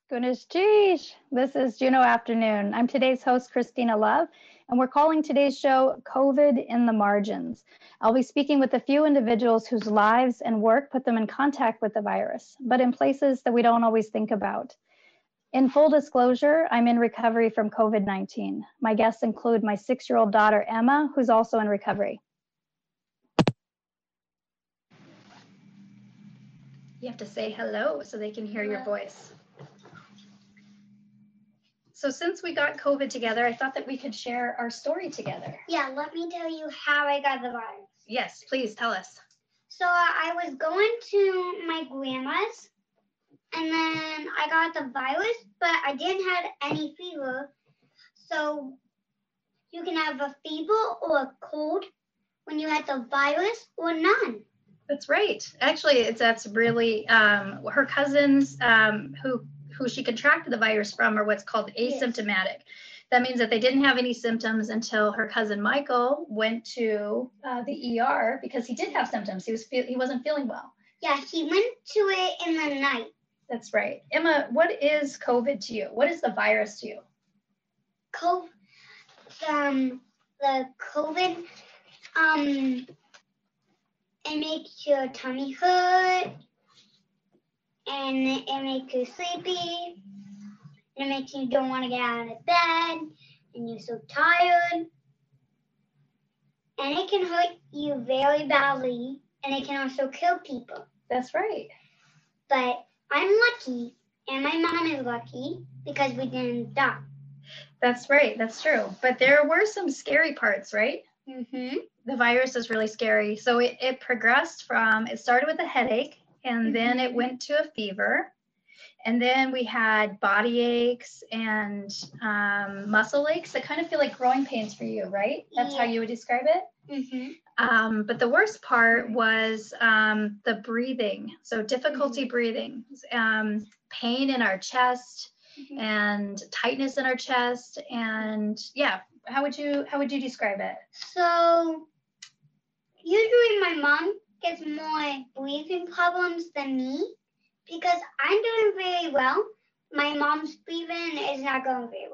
Goodness geez, this is Juno Afternoon. I'm today's host, Christina Love, and we're calling today's show COVID in the Margins. I'll be speaking with a few individuals whose lives and work put them in contact with the virus, but in places that we don't always think about. In full disclosure, I'm in recovery from COVID-19. My guests include my 6-year-old daughter, Emma, who's also in recovery. You have to say hello so they can hear your voice. So since we got COVID together, I thought that we could share our story together. Yeah, let me tell you how I got the virus. Yes, please tell us. So I was going to my grandma's, and then I got the virus, but I didn't have any fever. So you can have a fever or a cold when you had the virus or none. That's right. Actually, that's really her cousins who she contracted the virus from are what's called asymptomatic. Yes. That means that they didn't have any symptoms until her cousin Michael went to the ER because he did have symptoms. He wasn't feeling well. Yeah, he went to it in the night. That's right. Emma, what is COVID to you? What is the virus to you? The COVID, it makes your tummy hurt, and it makes you sleepy, and it makes you don't want to get out of bed, and you're so tired, and it can hurt you very badly, and it can also kill people. That's right. But I'm lucky, and my mom is lucky, because we didn't die. That's right, that's true. But there were some scary parts, right? Mm-hmm. The virus is really scary. So it progressed it started with a headache, and then it went to a fever. And then we had body aches and muscle aches that kind of feel like growing pains for you, right? That's how you would describe it? Mm-hmm. But the worst part was the breathing. So difficulty breathing, pain in our chest and tightness in our chest. And yeah, how would you describe it? So usually my mom gets more breathing problems than me because I'm doing very well. My mom's breathing is not going very well.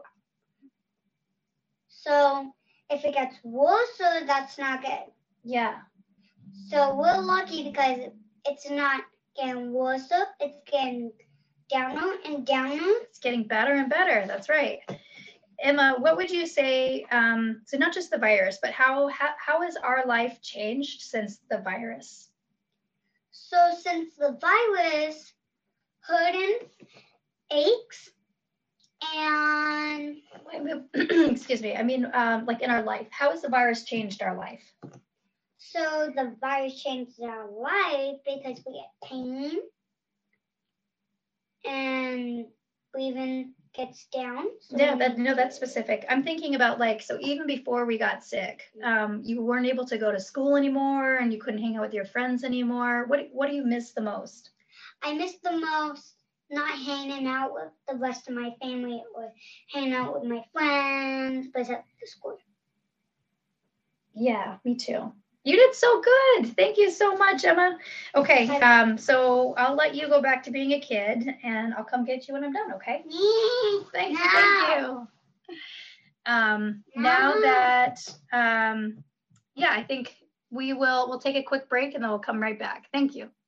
So if it gets worse, that's not good. Yeah. So we're lucky because it's not getting worse, it's getting downer and downer. It's getting better and better, that's right. Emma, what would you say, so not just the virus, but how has our life changed since the virus? So since the virus, hurting, aches, and... Excuse me, I mean, like in our life, how has the virus changed our life? So the virus changed our life because we get pain, and breathing gets down. So yeah, that's specific. I'm thinking about so even before we got sick, you weren't able to go to school anymore and you couldn't hang out with your friends anymore. What do you miss the most? I miss the most not hanging out with the rest of my family or hanging out with my friends, but at the school. Yeah, me too. You did so good. Thank you so much, Emma. Okay, so I'll let you go back to being a kid, and I'll come get you when I'm done, okay? Thank you. Now that, I think we'll take a quick break, and then we'll come right back. Thank you.